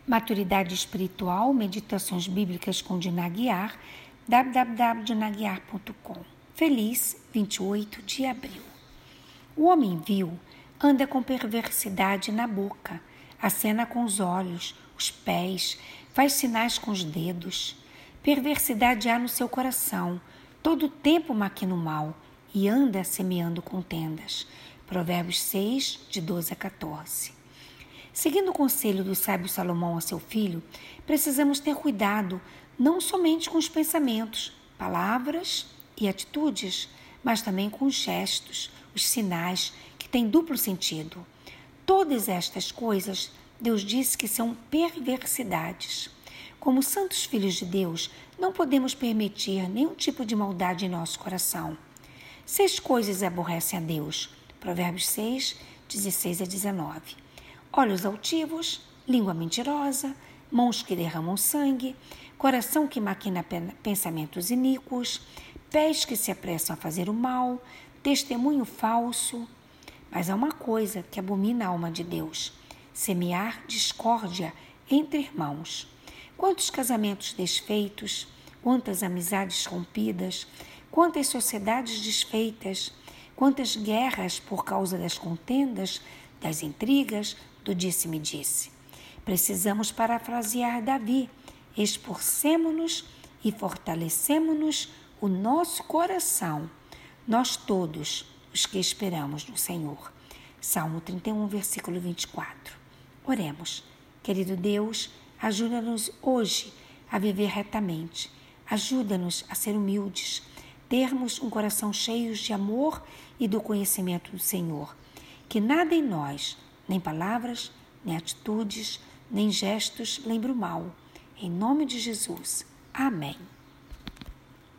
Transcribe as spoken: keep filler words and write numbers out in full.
Maturidade Espiritual, Meditações Bíblicas com Dina Aguiar, w w w ponto dina aguiar ponto com. Feliz vinte e oito de abril. O homem vil anda com perversidade na boca, acena com os olhos, os pés, faz sinais com os dedos. Perversidade há no seu coração, todo o tempo maquina o mal e anda semeando contendas. Provérbios seis, de doze a quatorze. Seguindo o conselho do sábio Salomão a seu filho, precisamos ter cuidado não somente com os pensamentos, palavras e atitudes, mas também com os gestos, os sinais, que têm duplo sentido. Todas estas coisas, Deus disse que são perversidades. Como santos filhos de Deus, não podemos permitir nenhum tipo de maldade em nosso coração. Seis coisas aborrecem a Deus. Provérbios seis, dezesseis a dezenove. Olhos altivos, língua mentirosa, mãos que derramam sangue, coração que maquina pensamentos iníquos, pés que se apressam a fazer o mal, testemunho falso. Mas há uma coisa que abomina a alma de Deus: semear discórdia entre irmãos. Quantos casamentos desfeitos, quantas amizades rompidas, quantas sociedades desfeitas, quantas guerras por causa das contendas, das intrigas, do disse-me-disse. Precisamos parafrasear Davi: esforcemo-nos e fortalecemo-nos o nosso coração, nós todos os que esperamos no Senhor. Salmo trinta e um, versículo vinte e quatro. Oremos. Querido Deus, ajuda-nos hoje a viver retamente. Ajuda-nos a ser humildes, termos um coração cheio de amor e do conhecimento do Senhor. Que nada em nós, nem palavras, nem atitudes, nem gestos, lembre o mal. Em nome de Jesus. Amém.